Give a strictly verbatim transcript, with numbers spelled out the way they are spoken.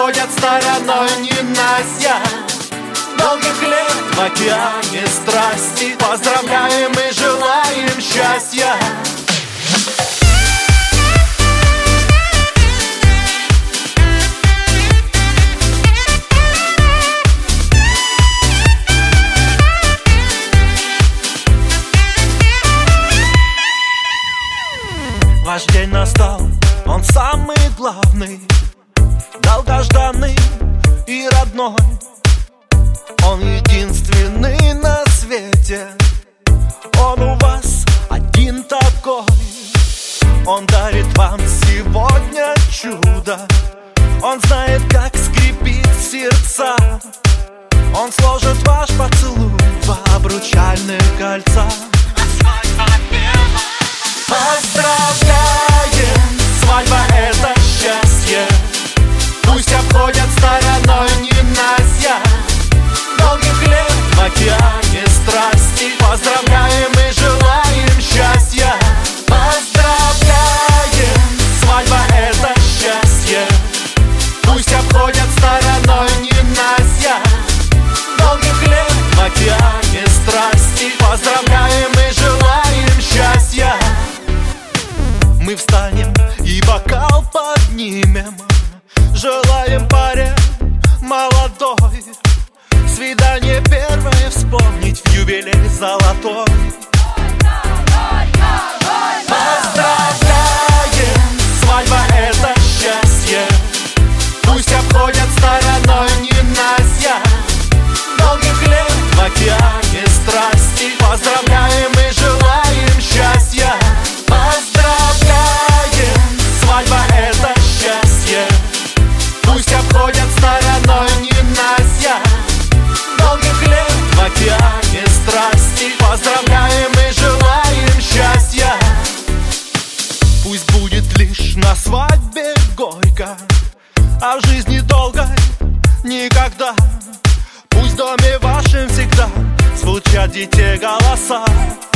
обходят стороной ненастья. Долгих лет в океане страсти поздравляем и желаем счастья. Ваш день настал, он самый главный, долгожданный и родной. Он единственный на свете, он у вас один такой. Он дарит вам сегодня чудо, он знает, как скрипит сердца. Он сложит ваш поцелуй в два обручальных кольца. Поздравляем, свадьба — это счастье. Пусть обходят стороной ненастья. Долгих лет в океане страсти поздравляем и желаем счастья. Поздравляем, свадьба — это счастье. Пусть обходят стороной ненастья. Долгих лет в океане страсти поздравляем и желаем счастья. Мы встанем и бокал поднимем, желаем паре молодой свидание первое вспомнить в юбилей золотой. Поздравляем, свадьба — это счастье. Пусть обходят стороной ненастья. Долгих лет в океане страсти поздравляем и желаем счастья. Свадьба — это счастье. Пусть обходят стороной ненастья. Долгих лет в океане страсти поздравляем и желаем счастья. Пусть будет лишь на свадьбе горько, а в жизни долгой никогда. Пусть в доме вашем всегда звучат детей голоса.